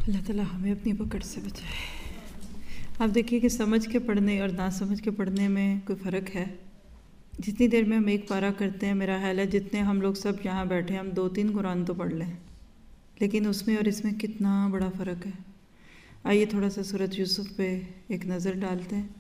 اللہ تعالیٰ ہمیں اپنی پکڑ سے بچائے۔ آپ دیکھیے کہ سمجھ کے پڑھنے اور نہ سمجھ کے پڑھنے میں کوئی فرق ہے۔ جتنی دیر میں ہم ایک پارہ کرتے ہیں، میرا خیال ہے جتنے ہم لوگ سب یہاں بیٹھے ہم 2-3 قرآن تو پڑھ لیں، لیکن اس میں اور اس میں کتنا بڑا فرق ہے۔ آئیے تھوڑا سا سورۃ یوسف پہ ایک نظر ڈالتے ہیں۔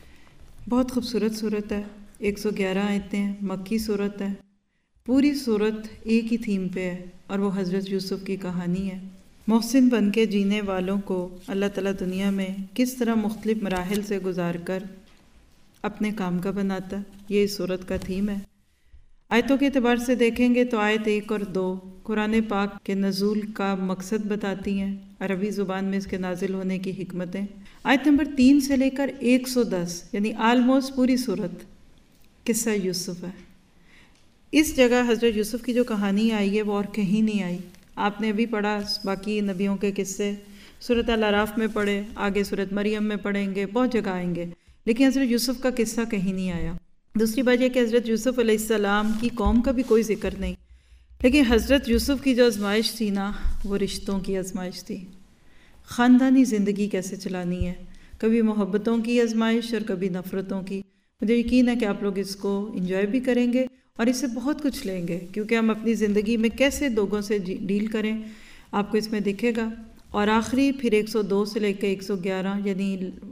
بہت خوبصورت صورت ہے، 111 آیتیں ہیں، مکی صورت ہے۔ پوری صورت ایک ہی تھیم پہ ہے اور وہ حضرت یوسف کی کہانی ہے۔ محسن بن کے جینے والوں کو اللہ تعالیٰ دنیا میں کس طرح مختلف مراحل سے گزار کر اپنے کام کا بناتا ہے، یہ اس صورت کا تھیم ہے۔ آیتوں کے اعتبار سے دیکھیں گے تو آیت 1 اور 2 قرآن پاک کے نزول کا مقصد بتاتی ہیں، عربی زبان میں اس کے نازل ہونے کی حکمتیں۔ آیت نمبر 3 سے لے کر 110 یعنی آلموسٹ پوری صورت قصہ یوسف ہے۔ اس جگہ حضرت یوسف کی جو کہانی آئی ہے وہ اور کہیں نہیں آئی۔ آپ نے ابھی پڑھا باقی نبیوں کے قصے، سورۃ الاعراف میں پڑھے، آگے سورۃ مریم میں پڑھیں گے، بہت جگہ آئیں گے، لیکن حضرت یوسف کا قصہ کہیں نہیں آیا۔ دوسری بات یہ کہ حضرت یوسف علیہ السلام کی قوم کا بھی کوئی ذکر نہیں، لیکن حضرت یوسف کی جو آزمائش تھی نا، وہ رشتوں کی آزمائش تھی۔ خاندانی زندگی کیسے چلانی ہے، کبھی محبتوں کی آزمائش اور کبھی نفرتوں کی۔ مجھے یقین ہے کہ آپ لوگ اس کو انجوائے بھی کریں گے اور اس سے بہت کچھ لیں گے، کیونکہ ہم اپنی زندگی میں کیسے لوگوں سے ڈیل کریں آپ کو اس میں دکھے گا۔ اور آخری پھر 102 سے لے کے 111 یعنی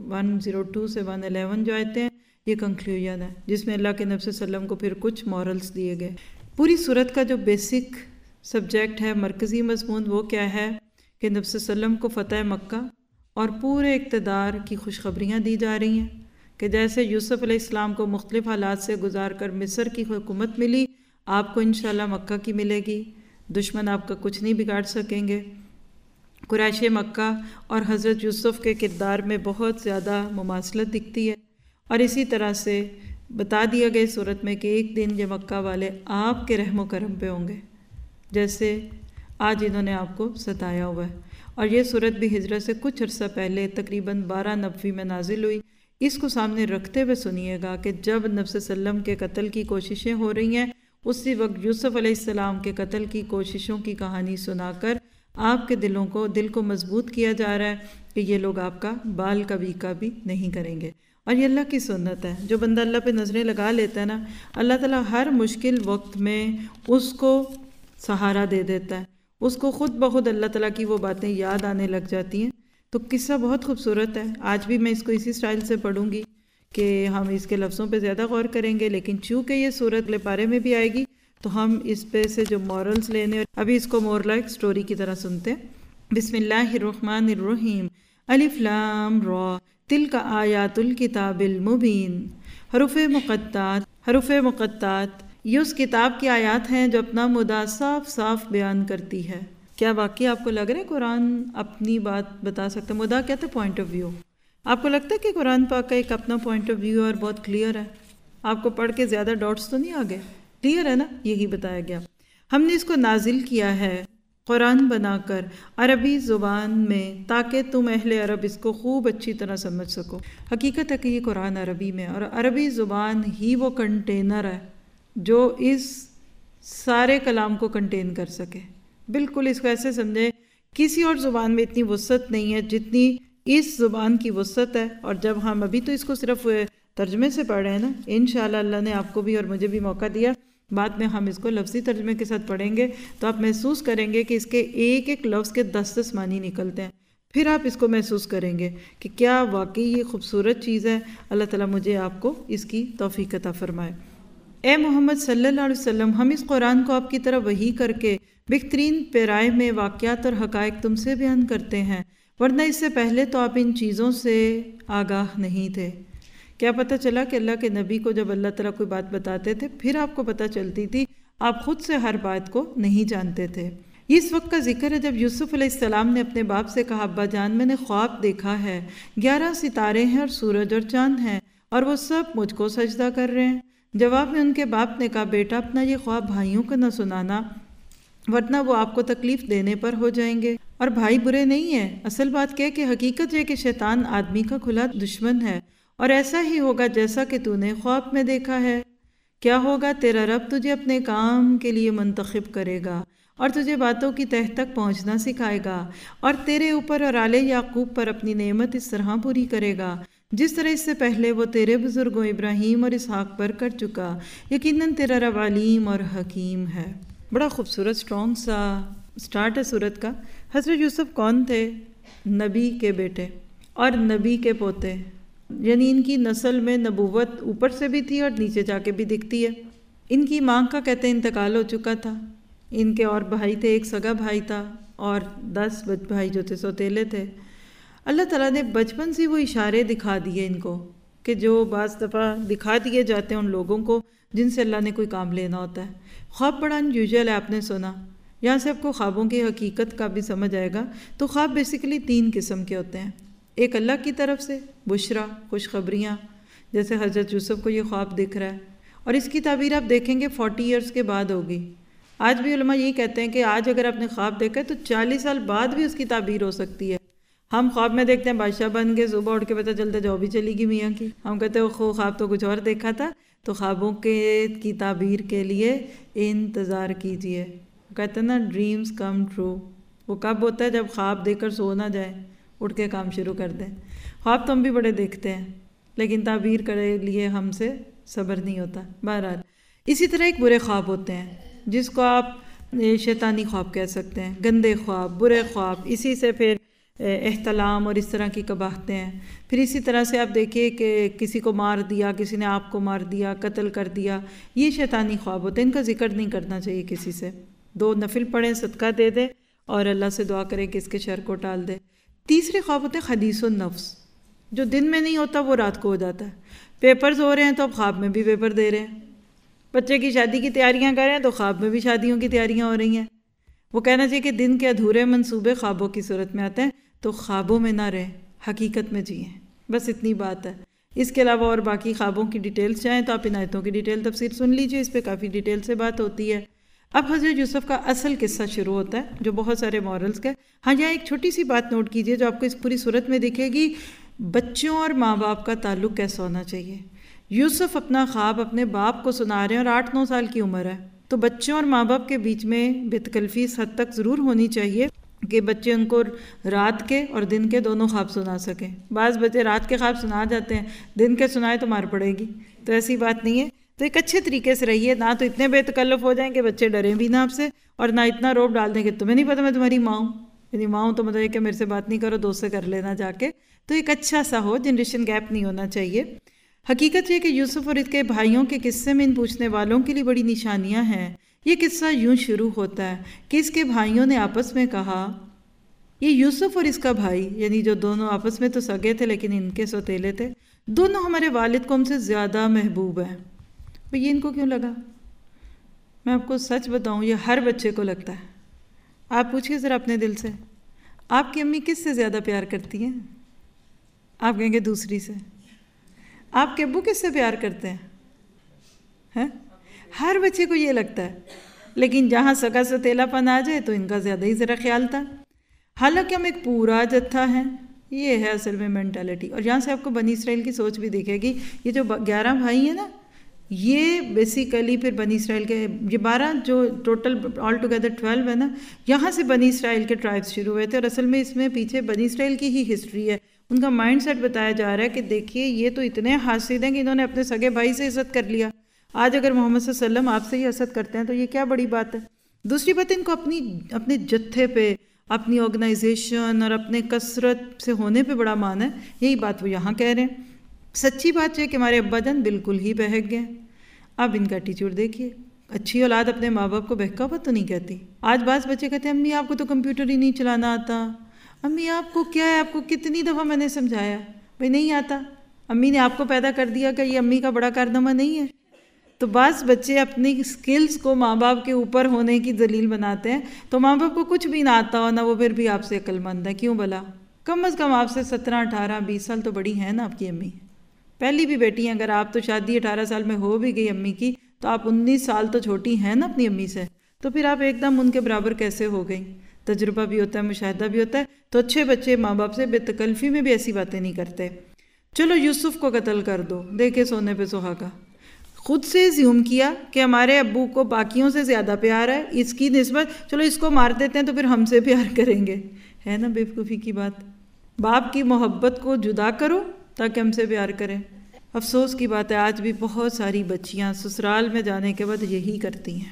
102 سے 111 جو آیتیں ہیں، یہ کنکلیوژن ہے جس میں اللہ کے نبی صلی اللہ علیہ وسلم کو پھر کچھ مورلز دیے گئے۔ پوری صورت کا جو بیسک سبجیکٹ ہے، مرکزی مضمون، وہ کیا ہے کہ نبی صلی اللہ علیہ وسلم کو فتح مکہ اور پورے اقتدار کی خوشخبریاں دی جا رہی ہیں کہ جیسے یوسف علیہ السلام کو مختلف حالات سے گزار کر مصر کی حکومت ملی، آپ کو انشاءاللہ مکہ کی ملے گی، دشمن آپ کا کچھ نہیں بگاڑ سکیں گے۔ قریش مکہ اور حضرت یوسف کے کردار میں بہت زیادہ مماثلت دکھتی ہے، اور اسی طرح سے بتا دیا گیا صورت میں کہ ایک دن یہ مکہ والے آپ کے رحم و کرم پہ ہوں گے، جیسے آج انہوں نے آپ کو ستایا ہوا ہے۔ اور یہ صورت بھی ہجرت سے کچھ عرصہ پہلے تقریباً 1290 میں نازل ہوئی۔ اس کو سامنے رکھتے ہوئے سنیے گا کہ جب نبی صلی اللہ علیہ وسلم کے قتل کی کوششیں ہو رہی ہیں، اسی وقت یوسف علیہ السلام کے قتل کی کوششوں کی کہانی سنا کر آپ کے دل کو مضبوط کیا جا رہا ہے کہ یہ لوگ آپ کا بال کبھی بھی نہیں کریں گے۔ اور یہ اللہ کی سنت ہے، جو بندہ اللہ پہ نظریں لگا لیتا ہے نا، اللہ تعالیٰ ہر مشکل وقت میں اس کو سہارا دے دیتا ہے، اس کو خود بخود اللہ تعالیٰ کی وہ باتیں یاد آنے لگ جاتی ہیں۔ تو قصہ بہت خوبصورت ہے، آج بھی میں اس کو اسی سٹائل سے پڑھوں گی کہ ہم اس کے لفظوں پہ زیادہ غور کریں گے، لیکن چونکہ یہ سورت اگلے پارے میں بھی آئے گی تو ہم اس پہ سے جو مورلز لینے، ابھی اس کو مور لائک سٹوری کی طرح سنتے ہیں۔ بسم اللہ الرحمن الرحیم، الف لام را تلک آیات الکتاب المبین۔ حروف مقطعات یہ اس کتاب کی آیات ہیں جو اپنا مدعا صاف صاف بیان کرتی ہے۔ کیا واقعی آپ کو لگ رہا ہے قرآن اپنی بات بتا سکتا ہے؟ مدعا کہتے ہیں پوائنٹ آف ویو۔ آپ کو لگتا ہے کہ قرآن پاک کا ایک اپنا پوائنٹ آف ویو اور بہت کلیئر ہے؟ آپ کو پڑھ کے زیادہ ڈاٹس تو نہیں آگے؟ کلیئر ہے نا؟ یہی بتایا گیا۔ ہم نے اس کو نازل کیا ہے قرآن بنا کر عربی زبان میں تاکہ تم اہل عرب اس کو خوب اچھی طرح سمجھ سکو۔ حقیقت ہے کہ یہ قرآن عربی میں، اور عربی زبان ہی وہ کنٹینر ہے جو اس سارے کلام کو کنٹین کر سکے۔ بالکل اس کو ایسے سمجھے، کسی اور زبان میں اتنی وسعت نہیں ہے جتنی اس زبان کی وسعت ہے۔ اور جب ہم ابھی تو اس کو صرف ترجمے سے پڑھ رہے ہیں نا، انشاءاللہ اللہ نے آپ کو بھی اور مجھے بھی موقع دیا، بعد میں ہم اس کو لفظی ترجمے کے ساتھ پڑھیں گے تو آپ محسوس کریں گے کہ اس کے ایک ایک لفظ کے 10 معنی نکلتے ہیں۔ پھر آپ اس کو محسوس کریں گے کہ کیا واقعی یہ خوبصورت چیز ہے۔ اللہ تعالیٰ مجھے آپ کو اس کی توفیق عطا فرمائے۔ اے محمد صلی اللہ علیہ وسلم، ہم اس قرآن کو آپ کی طرف وحی کر کے بہترین پیرائے میں واقعات اور حقائق تم سے بیان کرتے ہیں، ورنہ اس سے پہلے تو آپ ان چیزوں سے آگاہ نہیں تھے۔ کیا پتہ چلا کہ اللہ کے نبی کو جب اللہ تعالیٰ کوئی بات بتاتے تھے پھر آپ کو پتہ چلتی تھی، آپ خود سے ہر بات کو نہیں جانتے تھے۔ اس وقت کا ذکر ہے جب یوسف علیہ السلام نے اپنے باپ سے کہا، ابا جان میں نے خواب دیکھا ہے، 11 ستارے ہیں اور سورج اور چاند ہیں اور وہ سب مجھ کو سجدہ کر رہے ہیں۔ جواب میں ان کے باپ نے کہا، بیٹا اپنا یہ خواب بھائیوں کو نہ سنانا، ورنہ وہ آپ کو تکلیف دینے پر ہو جائیں گے، اور بھائی برے نہیں ہیں۔ اصل بات کیا کہ حقیقت یہ کہ شیطان آدمی کا کھلا دشمن ہے، اور ایسا ہی ہوگا جیسا کہ تو نے خواب میں دیکھا ہے۔ کیا ہوگا؟ تیرا رب تجھے اپنے کام کے لیے منتخب کرے گا اور تجھے باتوں کی تہ تک پہنچنا سکھائے گا، اور تیرے اوپر اور آل یعقوب پر اپنی نعمت اس طرح پوری کرے گا جس طرح اس سے پہلے وہ تیرے بزرگوں ابراہیم اور اسحاق پر کر چکا، یقیناً تیرا رب علیم اور حکیم ہے۔ بڑا خوبصورت اسٹرانگ سا سٹارٹ ہے سورت کا۔ حضرت یوسف کون تھے؟ نبی کے بیٹے اور نبی کے پوتے، یعنی ان کی نسل میں نبوت اوپر سے بھی تھی اور نیچے جا کے بھی دکھتی ہے۔ ان کی ماں کا کہتے ہیں انتقال ہو چکا تھا، ان کے اور بھائی تھے، ایک سگا بھائی تھا اور 10 بھائی جو تھے سوتیلے تھے۔ اللہ تعالیٰ نے بچپن سے وہ اشارے دکھا دیے ان کو، کہ جو بعض دفعہ دکھا دیے جاتے ہیں ان لوگوں کو جن سے اللہ نے کوئی کام لینا ہوتا ہے۔ خواب بڑا انیوژل ہے، آپ نے سنا، یہاں سے آپ کو خوابوں کی حقیقت کا بھی سمجھ آئے گا۔ تو خواب بیسیکلی 3 قسم کے ہوتے ہیں۔ ایک اللہ کی طرف سے بشرا، خوشخبریاں، جیسے حضرت یوسف کو یہ خواب دکھ رہا ہے، اور اس کی تعبیر آپ دیکھیں گے 40 ایئرس کے بعد ہوگی۔ آج بھی علماء یہی کہتے ہیں کہ آج اگر آپ نے خواب دیکھا ہے تو 40 سال بعد بھی اس کی تعبیر ہو سکتی ہے۔ ہم خواب میں دیکھتے ہیں بادشاہ بن گئے، صبح اٹھ کے پتہ چلتا جاب ہی چلی گئی میاں کی، ہم کہتے ہیں خواب تو کچھ اور دیکھا تھا۔ تو خوابوں کی تعبیر کے لیے انتظار کیجئے۔ کہتے ہیں نا ڈریمز کم ٹرو، وہ کب ہوتا ہے؟ جب خواب دیکھ کر سو نہ جائیں، اٹھ کے کام شروع کر دیں۔ خواب تو ہم بھی بڑے دیکھتے ہیں لیکن تعبیر کرے لیے ہم سے صبر نہیں ہوتا۔ بہرحال اسی طرح ایک برے خواب ہوتے ہیں جس کو آپ شیطانی خواب کہہ سکتے ہیں، گندے خواب، برے خواب، اسی سے پھر احتلام اور اس طرح کی قباحتیں ہیں۔ پھر اسی طرح سے آپ دیکھیے کہ کسی کو مار دیا، کسی نے آپ کو مار دیا، قتل کر دیا، یہ شیطانی خواب ہوتے ہیں، ان کا ذکر نہیں کرنا چاہیے کسی سے۔ 2 نفل پڑھیں، صدقہ دے دیں اور اللہ سے دعا کریں کہ اس کے شر کو ٹال دے۔ تیسرے خواب ہوتے ہیں حدیث النفس، جو دن میں نہیں ہوتا وہ رات کو ہو جاتا ہے۔ پیپرز ہو رہے ہیں تو اب خواب میں بھی پیپر دے رہے ہیں، بچے کی شادی کی تیاریاں کر رہے ہیں تو خواب میں بھی شادیوں کی تیاریاں ہو رہی ہیں۔ وہ کہنا چاہیے کہ دن کے ادھورے منصوبے خوابوں کی صورت میں آتے ہیں، تو خوابوں میں نہ رہیں، حقیقت میں جئیں۔ بس اتنی بات ہے۔ اس کے علاوہ اور باقی خوابوں کی ڈیٹیلز چاہیں تو آپ ان آیتوں کی ڈیٹیل تفسیر سن لیجئے، اس پہ کافی ڈیٹیل سے بات ہوتی ہے۔ اب حضرت یوسف کا اصل قصہ شروع ہوتا ہے جو بہت سارے مورلز کا ہے۔ ہاں یہاں ایک چھوٹی سی بات نوٹ کیجئے جو آپ کو اس پوری صورت میں دکھے گی، بچوں اور ماں باپ کا تعلق کیسا ہونا چاہیے۔ یوسف اپنا خواب اپنے باپ کو سنا رہے ہیں اور 8-9 سال کی عمر ہے، تو بچوں اور ماں باپ کے بیچ میں بے تکلفی اس حد تک ضرور ہونی چاہیے کہ بچے ان کو رات کے اور دن کے دونوں خواب سنا سکیں۔ بعض بچے رات کے خواب سنا جاتے ہیں، دن کے سنائے تو مار پڑے گی، تو ایسی بات نہیں ہے۔ تو ایک اچھے طریقے سے رہیے، نہ تو اتنے بے تکلف ہو جائیں کہ بچے ڈریں بھی نہ آپ سے، اور نہ اتنا روب ڈال دیں کہ تمہیں نہیں پتہ میں تمہاری ماں ہوں، یعنی ماں ہوں تو مطلب کہ میرے سے بات نہیں کرو، دوست سے کر لینا جا کے۔ تو ایک اچھا سا ہو، جنریشن گیپ نہیں ہونا چاہیے۔ حقیقت یہ کہ یوسف اور اس کے بھائیوں کے قصے میں ان پوچھنے والوں کے لیے بڑی نشانیاں ہیں۔ یہ قصہ یوں شروع ہوتا ہے کہ اس کے بھائیوں نے آپس میں کہا، یہ یوسف اور اس کا بھائی، یعنی جو دونوں آپس میں تو سگے تھے لیکن ان کے سوتیلے تھے، دونوں ہمارے والد کو ہم سے زیادہ محبوب ہیں۔ یہ ان کو کیوں لگا؟ میں آپ کو سچ بتاؤں، یہ ہر بچے کو لگتا ہے۔ آپ پوچھئے ذرا اپنے دل سے، آپ کی امی کس سے زیادہ پیار کرتی ہیں؟ آپ کہیں گے دوسری سے۔ آپ کے ابو کس سے پیار کرتے ہیں؟ ہر بچے کو یہ لگتا ہے، لیکن جہاں سگا ستیلا پن آ جائے تو ان کا زیادہ ہی ذرا خیال تھا۔ حالانکہ ہم ایک پورا جتھا ہیں، یہ ہے اصل میں مینٹالٹی۔ اور یہاں سے آپ کو بنی اسرائیل کی سوچ بھی دکھے گی۔ یہ جو 11 بھائی ہیں نا، یہ بیسیکلی پھر بنی اسرائیل کے، یہ 12 جو ٹوٹل آل ٹوگیدر 12 ہے نا، یہاں سے بنی اسرائیل کے ٹرائبس شروع ہوئے تھے، اور اصل میں اس میں پیچھے بنی اسرائیل کی ہی ہسٹری ہے۔ ان کا مائنڈ سیٹ بتایا جا رہا ہے کہ دیکھیے یہ تو اتنے حاسد ہیں کہ انہوں نے اپنے سگے بھائی سے عزت کر لیا۔ آج اگر محمد صلی اللہ علیہ وسلم آپ سے ہی حسد کرتے ہیں تو یہ کیا بڑی بات ہے۔ دوسری بات، ان کو اپنے جتھے پہ، اپنی آرگنائزیشن اور اپنے کثرت سے ہونے پہ بڑا مان ہے۔ یہی بات وہ یہاں کہہ رہے ہیں۔ سچی بات ہے کہ ہمارے ابا جان بالکل ہی بہک گئے۔ اب ان کا ایٹیچیوڈ دیکھیے۔ اچھی اولاد اپنے ماں باپ کو بہکا ہوا تو نہیں کہتی۔ آج بعض بچے کہتے ہیں امی آپ کو تو کمپیوٹر ہی نہیں چلانا آتا، امی آپ کو کیا ہے، آپ کو کتنی دفعہ میں نے سمجھایا، بھئی نہیں آتا۔ امی نے آپ کو پیدا کر دیا کہ یہ امی کا بڑا کارنامہ نہیں ہے۔ تو بعض بچے اپنی سکلز کو ماں باپ کے اوپر ہونے کی دلیل بناتے ہیں، تو ماں باپ کو کچھ بھی نہ آتا ہو نہ وہ پھر بھی آپ سے عقل مند ہے۔ کیوں بھلا؟ کم از کم آپ سے 17 18 20 سال تو بڑی ہیں نا آپ کی امی۔ پہلی بھی بیٹی ہیں، اگر آپ تو شادی 18 سال میں ہو بھی گئی امی کی، تو آپ 19 سال تو چھوٹی ہیں نا اپنی امی سے، تو پھر آپ ایک دم ان کے برابر کیسے ہو گئی؟ تجربہ بھی ہوتا ہے، مشاہدہ بھی ہوتا ہے۔ تو اچھے بچے ماں باپ سے بے تکلفی میں بھی ایسی باتیں نہیں کرتے۔ چلو یوسف کو قتل کر دو، دیکھے سونے پہ سہاگا۔ خود سے زیوم کیا کہ ہمارے ابو کو باقیوں سے زیادہ پیار ہے، اس کی نسبت چلو اس کو مار دیتے ہیں تو پھر ہم سے پیار کریں گے. ہے نا بیوقوفی کی بات. باپ کی محبت کو جدا کرو تاکہ ہم سے پیار کریں. افسوس کی بات ہے آج بھی بہت ساری بچیاں سسرال میں جانے کے بعد یہی کرتی ہیں.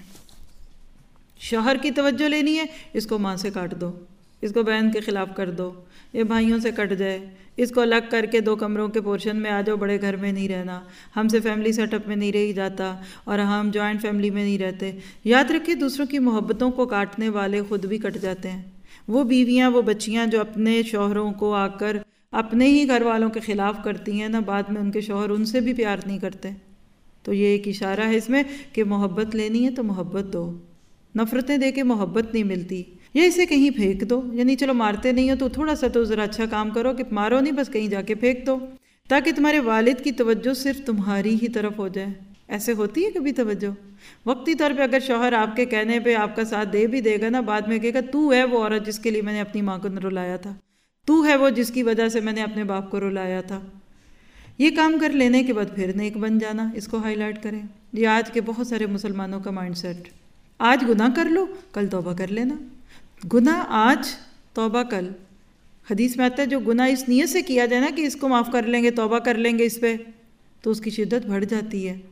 شوہر کی توجہ لینی ہے، اس کو ماں سے کاٹ دو، اس کو بہن کے خلاف کر دو، یہ بھائیوں سے کٹ جائے، اس کو الگ کر کے 2 کمروں کے پورشن میں آ جاؤ، بڑے گھر میں نہیں رہنا، ہم سے فیملی سیٹ اپ میں نہیں رہی جاتا اور ہم جوائنٹ فیملی میں نہیں رہتے. یاد رکھیں دوسروں کی محبتوں کو کاٹنے والے خود بھی کٹ جاتے ہیں. وہ بیویاں، وہ بچیاں جو اپنے شوہروں کو آ کر اپنے ہی گھر والوں کے خلاف کرتی ہیں نا، بعد میں ان کے شوہر ان سے بھی پیار نہیں کرتے. تو یہ ایک اشارہ ہے اس میں کہ محبت لینی ہے تو محبت دو. نفرتیں دے کے محبت نہیں ملتی. یا اسے کہیں پھینک دو، یعنی چلو مارتے نہیں ہو تو تھوڑا سا تو ذرا اچھا کام کرو کہ مارو نہیں، بس کہیں جا کے پھینک دو تاکہ تمہارے والد کی توجہ صرف تمہاری ہی طرف ہو جائے. ایسے ہوتی ہے کبھی توجہ؟ وقتی طور پہ اگر شوہر آپ کے کہنے پہ آپ کا ساتھ دے بھی دے گا نا، بعد میں کہے گا تو ہے وہ عورت جس کے لیے میں نے اپنی ماں کو رلایا تھا، تو ہے وہ جس کی وجہ سے میں نے اپنے باپ کو رلایا تھا. یہ کام کر لینے کے بعد پھر نیک بن جانا، اس کو ہائی لائٹ کریں. یہ آج کے بہت سارے مسلمانوں کا مائنڈ سیٹ. آج گناہ کر لو، کل توبہ کر لینا. گناہ آج، توبہ کل. حدیث میں آتا ہے جو گناہ اس نیت سے کیا جائے نا کہ اس کو معاف کر لیں گے، توبہ کر لیں گے اس پہ، تو اس کی شدت بڑھ جاتی ہے.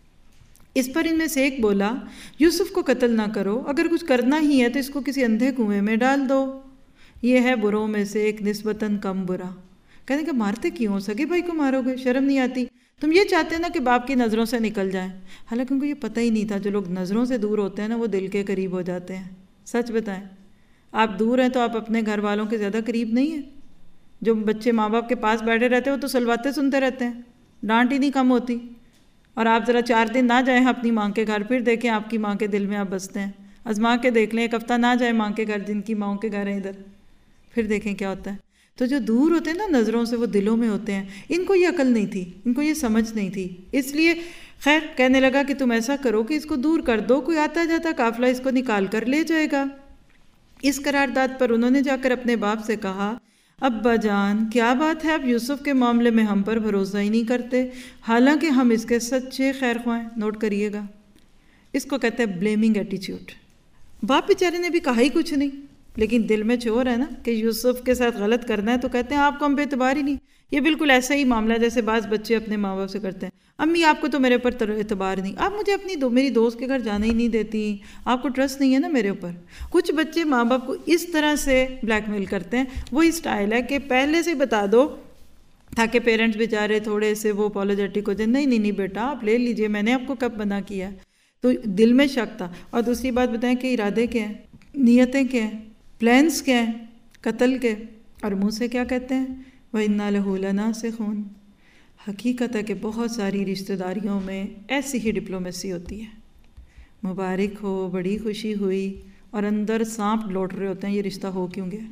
اس پر ان میں سے ایک بولا یوسف کو قتل نہ کرو، اگر کچھ کرنا ہی ہے تو اس کو کسی اندھے کنویں میں ڈال دو، یہ ہے بروں میں سے ایک نسبتاً کم برا. کہنے کہ مارتے کیوں ہو، سگے بھائی کو مارو گے، شرم نہیں آتی؟ تم یہ چاہتے نا کہ باپ کی نظروں سے نکل جائیں، حالانکہ ان کو یہ پتہ ہی نہیں تھا جو لوگ نظروں سے دور ہوتے ہیں نا وہ دل کے قریب ہو جاتے ہیں. سچ بتائیں، آپ دور ہیں تو آپ اپنے گھر والوں کے زیادہ قریب نہیں ہیں. جو بچے ماں باپ کے پاس بیٹھے رہتے ہیں وہ تو سلواتے سنتے رہتے ہیں، ڈانٹ ہی نہیں کم ہوتی. اور آپ ذرا 4 دن نہ جائیں اپنی ماں کے گھر، پھر دیکھیں آپ کی ماں کے دل میں آپ بستے ہیں. آزما کے دیکھ لیں، 1 ہفتہ نہ جائیں ماں کے گھر، جن کی ماں کے گھر ہیں ادھر، پھر دیکھیں کیا ہوتا ہے. تو جو دور ہوتے ہیں نا نظروں سے، وہ دلوں میں ہوتے ہیں. ان کو یہ عقل نہیں تھی، ان کو یہ سمجھ نہیں تھی، اس لیے خیر کہنے لگا کہ تم ایسا کرو کہ اس کو دور کر دو، کوئی آتا جاتا قافلہ اس کو نکال کر لے جائے گا. اس قرارداد پر انہوں نے جا کر اپنے باپ سے کہا ابا جان کیا بات ہے، آپ یوسف کے معاملے میں ہم پر بھروسہ ہی نہیں کرتے، حالانکہ ہم اس کے سچے خیر خواہ ہیں. نوٹ کریے گا، اس کو کہتے ہیں بلیمنگ ایٹیچیوڈ. باپ بیچارے نے بھی کہا ہی کچھ نہیں، لیکن دل میں چور ہے نا کہ یوسف کے ساتھ غلط کرنا ہے، تو کہتے ہیں آپ کو ہم پہ اعتبار ہی نہیں. یہ بالکل ایسا ہی معاملہ ہے جیسے بعض بچے اپنے ماں باپ سے کرتے ہیں، امی آپ کو تو میرے اوپر اعتبار نہیں، آپ مجھے میری دوست کے گھر جانے ہی نہیں دیتی، آپ کو ٹرسٹ نہیں ہے نا میرے اوپر. کچھ بچے ماں باپ کو اس طرح سے بلیک میل کرتے ہیں. وہی اسٹائل ہے کہ پہلے سے بتا دو تاکہ پیرنٹس بیچارے تھوڑے سے وہ اپولوجیٹک ہو جائیں، نہیں بیٹا آپ لے لیجئے، میں نے آپ کو کب منع کیا. تو دل میں شک تھا. اور دوسری بات بتائیں کہ ارادے کیا ہیں، نیتیں کیا ہیں، پلانس کیا ہیں قتل کے، اور منہ سے کیا کہتے ہیں وَإِنَّا لَهُ لَنَاصِحُونَ. حقیقت ہے کہ بہت ساری رشتہ داریوں میں ایسی ہی ڈپلومیسی ہوتی ہے. مبارک ہو، بڑی خوشی ہوئی، اور اندر سانپ لوٹ رہے ہوتے ہیں یہ رشتہ ہو کیوں گیا.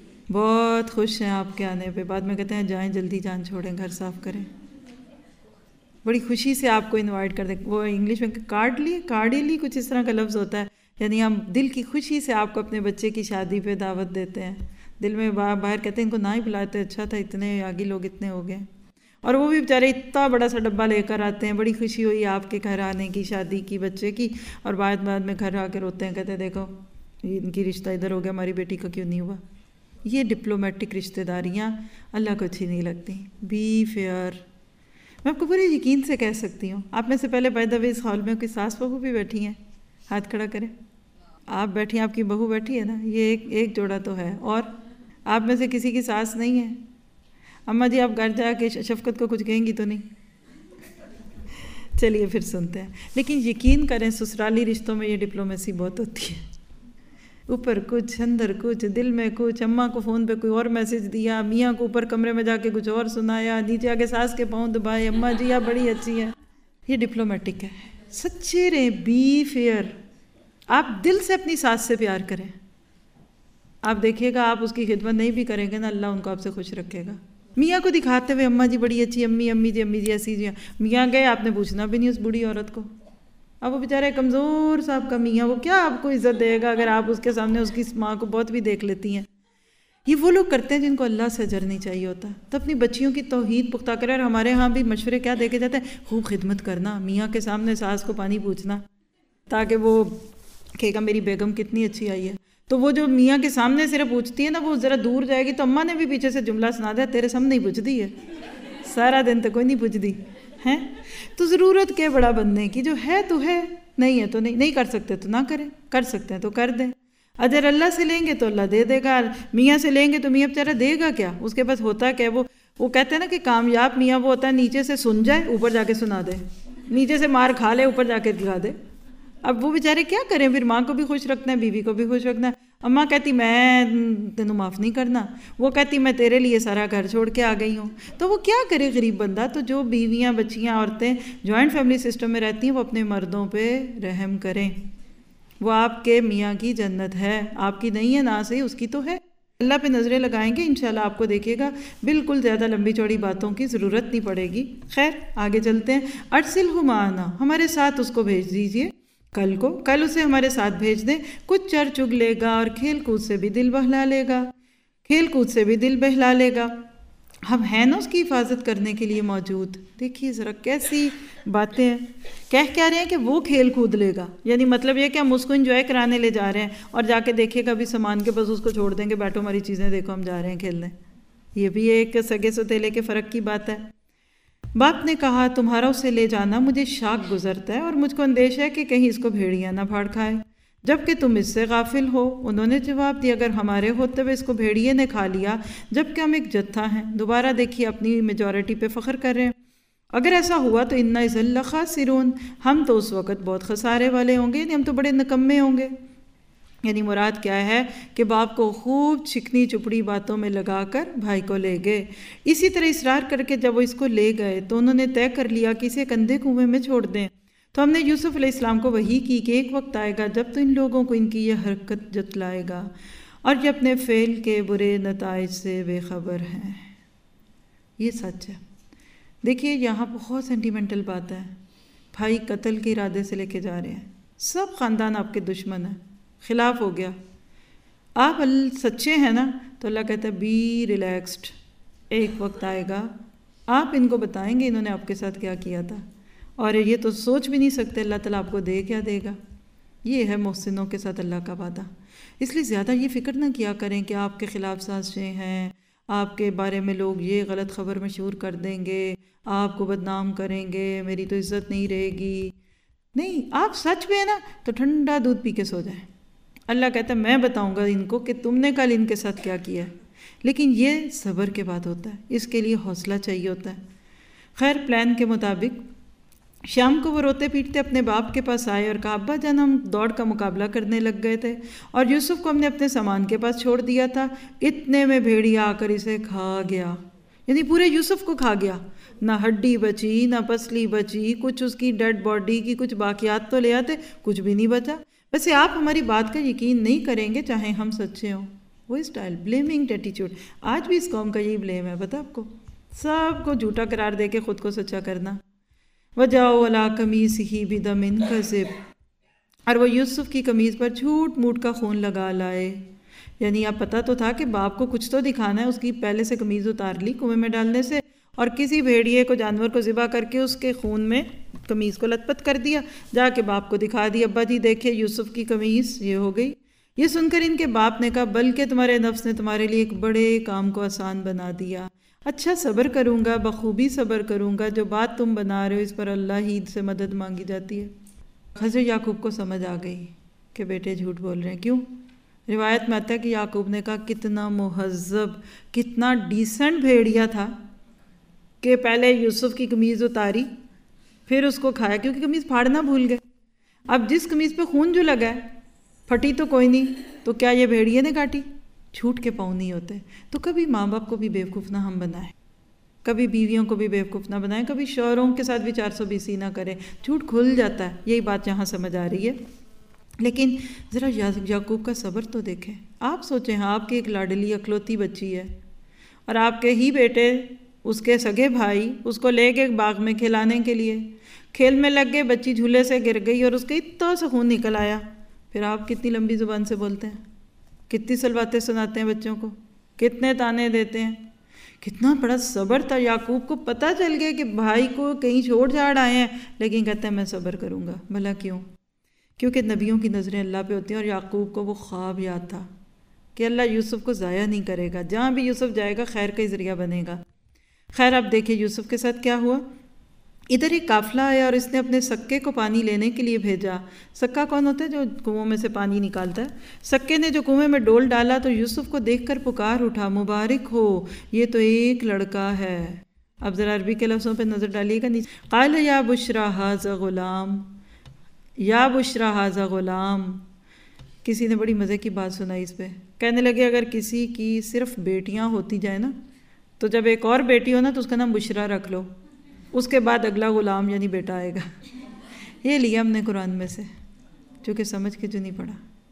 بہت خوش ہیں آپ کے آنے پہ، بعد میں کہتے ہیں جائیں جلدی جان چھوڑیں، گھر صاف کریں. بڑی خوشی سے آپ کو انوائٹ کر دیں. وہ انگلش میں کارڈلی کچھ اس طرح کا لفظ ہوتا ہے، یعنی ہم دل کی خوشی سے آپ کو اپنے بچے کی شادی پہ دعوت دیتے ہیں. دل میں باہر کہتے ہیں ان کو نہ ہی بلاتے، اچھا تھا اتنے آگے لوگ اتنے ہو گئے. اور وہ بھی بیچارے اتنا بڑا سا ڈبہ لے کر آتے ہیں، بڑی خوشی ہوئی آپ کے گھر آنے کی، شادی کی بچے کی، اور بعد میں گھر آ کے روتے ہیں، کہتے ہیں دیکھو ان کی رشتہ ادھر ہو گیا، ہماری بیٹی کا کیوں نہیں ہوا. یہ ڈپلومیٹک رشتہ داریاں اللہ کو اچھی نہیں لگتی. Be fair. میں آپ کو پورے یقین سے کہہ سکتی ہوں، آپ میں سے پہلے by the way us hall میں کوئی ساس بہو بھی بیٹھی ہیں؟ ہاتھ کھڑا کریں. آپ بیٹھی ہیں، آپ کی بہو بیٹھی ہے نا، یہ ایک جوڑا تو ہے. اور آپ میں سے کسی کی ساس نہیں ہے؟ اماں جی آپ گھر جا کے شفقت کو کچھ کہیں گی تو نہیں؟ چلیے پھر سنتے ہیں. لیکن یقین کریں سسرالی رشتوں میں یہ ڈپلومیسی بہت ہوتی ہے. اوپر کچھ، اندر کچھ، دل میں کچھ. اماں کو فون پہ کوئی اور میسج دیا، میاں کو اوپر کمرے میں جا کے کچھ اور سنایا، نیچے آ کے ساس کے پاؤں دبائے، اماں جی آپ بڑی اچھی ہیں. یہ ڈپلومیٹک ہے. سچے رہیں، بی فیئر. آپ دل سے اپنی ساس سے پیار کریں. آپ دیکھیے گا آپ اس کی خدمت نہیں بھی کریں گے نا، اللہ ان کو آپ سے خوش رکھے گا. میاں کو دکھاتے ہوئے اماں جی بڑی اچھی، امی جی ایسی جی. میاں گئے، آپ نے پوچھنا بھی نہیں اس بوڑھی عورت کو. اب وہ بیچارے کمزور صاحب کا میاں، وہ کیا آپ کو عزت دے گا اگر آپ اس کے سامنے اس کی ماں کو بہت بھی دیکھ لیتی ہیں. یہ وہ لوگ کرتے ہیں جن کو اللہ سے اجر نہیں چاہیے ہوتا. تو اپنی بچیوں کی توحید پختہ کرے. اور ہمارے ہاں بھی مشورے کیا دیکھے جاتے ہیں؟ خوب خدمت کرنا، میاں کے سامنے ساس کو پانی پوچھنا تاکہ وہ کہے گا میری بیگم کتنی اچھی آئی ہے. تو وہ جو میاں کے سامنے صرف پوچھتی ہے نا، وہ ذرا دور جائے گی تو اماں نے بھی پیچھے سے جملہ سنا دیا تیرے سامنے ہی پوچھتی ہے، سارا دن تو کوئی نہیں پوچھتی ہے. تو ضرورت کیا بڑا بننے کی؟ جو ہے تو ہے، نہیں ہے تو نہیں کر سکتے تو نہ کریں، کر سکتے ہیں تو کر دیں. اجر اللہ سے لیں گے تو اللہ دے دے گا، میاں سے لیں گے تو میاں بیچارہ دے گا کیا؟ اس کے پاس ہوتا کیا؟ وہ کہتے ہیں نا کہ کامیاب میاں وہ ہوتا ہے نیچے سے سن جائے اوپر جا کے سنا دے، نیچے سے مار کھا لے اوپر جا کے دکھا دے. اب وہ بیچارے کیا کریں؟ پھر ماں کو بھی خوش رکھنا ہے، بیوی کو بھی خوش رکھنا ہے. اماں کہتی میں تینوں معاف نہیں کرنا، وہ کہتی میں تیرے لیے سارا گھر چھوڑ کے آ گئی ہوں. تو وہ کیا کرے غریب بندہ؟ تو جو بیویاں بچیاں عورتیں جوائنٹ فیملی سسٹم میں رہتی ہیں وہ اپنے مردوں پہ رحم کریں. وہ آپ کے میاں کی جنت ہے، آپ کی نہیں ہے نا صحیح، اس کی تو ہے. اللہ پہ نظریں لگائیں گے انشاءاللہ آپ کو دیکھیے گا بالکل زیادہ لمبی چوڑی باتوں کی ضرورت نہیں پڑے گی. خیر آگے چلتے ہیں. ارسلہ معنا، ہمارے ساتھ اس کو بھیج دیجئے. کل اسے ہمارے ساتھ بھیج دیں. کچھ چر چگ لے گا اور کھیل کود سے بھی دل بہلا لے گا. ہم ہیں نا اس کی حفاظت کرنے کے لیے موجود. دیکھیے ذرا کیسی باتیں ہیں. کہہ رہے ہیں کہ وہ کھیل کود لے گا، یعنی مطلب یہ کہ ہم اس کو انجوائے کرانے لے جا رہے ہیں اور جا کے دیکھے گا بھی سامان کے بس اس کو چھوڑ دیں گے، بیٹھو ہماری چیزیں دیکھو ہم جا رہے ہیں کھیلنے. یہ بھی ایک سگے ستیلے کے فرق کی بات ہے. باپ نے کہا تمہارا اسے لے جانا مجھے شاک گزرتا ہے اور مجھ کو اندیشہ ہے کہ کہیں اس کو بھیڑیا نہ پھاڑ کھائے، جبکہ تم اس سے غافل ہو. انہوں نے جواب دیا اگر ہمارے ہوتے ہوئے اس کو بھیڑیے نے کھا لیا جبکہ ہم ایک جتھا ہیں. دوبارہ دیکھیے اپنی میجورٹی پہ فخر کر رہے ہیں. اگر ایسا ہوا تو انا اذا لخاسرون، ہم تو اس وقت بہت خسارے والے ہوں گے، یعنی ہم تو بڑے نکمے ہوں گے. یعنی مراد کیا ہے کہ باپ کو خوب چکنی چپڑی باتوں میں لگا کر بھائی کو لے گئے. اسی طرح اصرار کر کے جب وہ اس کو لے گئے تو انہوں نے طے کر لیا کہ اسے ایک اندھے کنویں میں چھوڑ دیں. تو ہم نے یوسف علیہ السلام کو وحی کی کہ ایک وقت آئے گا جب تو ان لوگوں کو ان کی یہ حرکت جتلائے گا اور یہ اپنے فعل کے برے نتائج سے بے خبر ہیں. یہ سچ ہے. دیکھیے یہاں بہت سینٹیمنٹل بات ہے. بھائی قتل کے ارادے سے لے کے جا رہے ہیں، سب خاندان آپ کے دشمن ہیں، خلاف ہو گیا. آپ سچے ہیں نا تو اللہ کہتا ہے بی ریلیکسڈ، ایک وقت آئے گا آپ ان کو بتائیں گے انہوں نے آپ کے ساتھ کیا کیا تھا، اور یہ تو سوچ بھی نہیں سکتے اللہ تعالیٰ آپ کو دے کیا دے گا. یہ ہے محسنوں کے ساتھ اللہ کا وعدہ. اس لیے زیادہ یہ فکر نہ کیا کریں کہ آپ کے خلاف سازشیں ہیں، آپ کے بارے میں لوگ یہ غلط خبر مشہور کر دیں گے، آپ کو بدنام کریں گے، میری تو عزت نہیں رہے گی. نہیں، آپ سچ میں ہے نا تو ٹھنڈا دودھ پی کے سو جائیں. اللہ کہتا ہے میں بتاؤں گا ان کو کہ تم نے کل ان کے ساتھ کیا کیا ہے. لیکن یہ صبر کے بعد ہوتا ہے، اس کے لیے حوصلہ چاہیے ہوتا ہے. خیر پلان کے مطابق شام کو وہ روتے پیٹتے اپنے باپ کے پاس آئے اور کہا ابا جان ہم دوڑ کا مقابلہ کرنے لگ گئے تھے اور یوسف کو ہم نے اپنے سامان کے پاس چھوڑ دیا تھا، اتنے میں بھیڑیا آ کر اسے کھا گیا. یعنی پورے یوسف کو کھا گیا، نہ ہڈی بچی نہ پسلی بچی، کچھ اس کی ڈیڈ باڈی کی کچھ باقیات تو لے آتے، کچھ بھی نہیں بچا. ویسے آپ ہماری بات کا یقین نہیں کریں گے چاہے ہم سچے ہوں. وہ اسٹائل بلیمنگ ایٹیٹیوڈ آج بھی اس قوم کا یہی بلیم ہے. پتہ آپ کو سب کو جھوٹا قرار دے کے خود کو سچا کرنا. وجاؤ علی قمیصہ بدم کذب، اور وہ یوسف کی قمیض پر جھوٹ موٹ کا خون لگا لائے. یعنی آپ پتہ تو تھا کہ باپ کو کچھ تو دکھانا ہے، اس کی پہلے سے قمیض اتار لی کنویں میں ڈالنے سے اور کسی بھیڑیے کو جانور کو ذبح کر کے اس کے خون میں قمیض کو لت پت کر دیا، جا کے باپ کو دکھا دیا ابا جی دیکھے یوسف کی قمیض یہ ہو گئی. یہ سن کر ان کے باپ نے کہا بلکہ تمہارے نفس نے تمہارے لیے ایک بڑے کام کو آسان بنا دیا. اچھا صبر کروں گا، بخوبی صبر کروں گا، جو بات تم بنا رہے ہو اس پر اللہ ہی سے مدد مانگی جاتی ہے. حضرت یعقوب کو سمجھ آ گئی کہ بیٹے جھوٹ بول رہے ہیں. کیوں؟ روایت میں آتا ہے کہ یعقوب نے کہا کتنا مہذب کتنا ڈیسنٹ بھیڑیا تھا کہ پہلے یوسف کی قمیض اتاری پھر اس کو کھایا، کیونکہ قمیض پھاڑنا بھول گئے. اب جس قمیض پہ خون جو لگا ہے پھٹی تو کوئی نہیں، تو کیا یہ بھیڑیے نے کاٹی؟ جھوٹ کے پاؤں نہیں ہوتے. تو کبھی ماں باپ کو بھی بیوقوف نہ ہم بنائیں، کبھی بیویوں کو بھی بیوقوف نہ بنائیں، کبھی شوہروں کے ساتھ بھی 420 نہ کریں. جھوٹ کھل جاتا ہے، یہی بات یہاں سمجھ آ رہی ہے. لیکن ذرا یعقوب کا صبر تو دیکھیں. آپ سوچیں ہاں آپ کی ایک لاڈلی اکلوتی بچی ہے اور آپ کے ہی بیٹے اس کے سگے بھائی اس کو لے کے باغ میں کھلانے کے لیے کھیل میں لگ گئے، بچی جھولے سے گر گئی اور اس کا اتنا سا خون نکل آیا. پھر آپ کتنی لمبی زبان سے بولتے ہیں، کتنی سلواتیں سناتے ہیں بچوں کو. کتنے تانے دیتے ہیں. کتنا بڑا صبر تھا یعقوب کو. پتہ چل گیا کہ بھائی کو کہیں چھوڑ جھاڑ آئے ہیں، لیکن کہتے ہیں میں صبر کروں گا. بھلا کیوں؟ کیونکہ نبیوں کی نظریں اللہ پہ ہوتی ہیں، اور یعقوب کو وہ خواب یاد تھا کہ اللہ یوسف کو ضائع نہیں کرے گا، جہاں بھی یوسف جائے گا خیر کا ہی ذریعہ بنے گا. خیر اب دیکھیں یوسف کے ساتھ کیا ہوا. ادھر ایک قافلہ آیا اور اس نے اپنے سکے کو پانی لینے کے لیے بھیجا. سکا کون ہوتا ہے؟ جو کنووں میں سے پانی نکالتا ہے. سکے نے جو کنویں میں ڈول ڈالا تو یوسف کو دیکھ کر پکار اٹھا، مبارک ہو، یہ تو ایک لڑکا ہے. اب ذرا عربی کے لفظوں پہ نظر ڈالیے گا. نیچے قال یا بشرا ھذا غلام، یا بشرا ھذا غلام. کسی نے بڑی مزے کی بات سنائی اس پہ. کہنے لگے اگر کسی کی صرف بیٹیاں ہوتی جائیں نا، تو جب ایک اور بیٹی ہو نا تو اس کا نام بشرا رکھ لو، اس کے بعد اگلا غلام یعنی بیٹا آئے گا. یہ لیا ہم نے قرآن میں سے، چونکہ سمجھ کے جو نہیں پڑھا.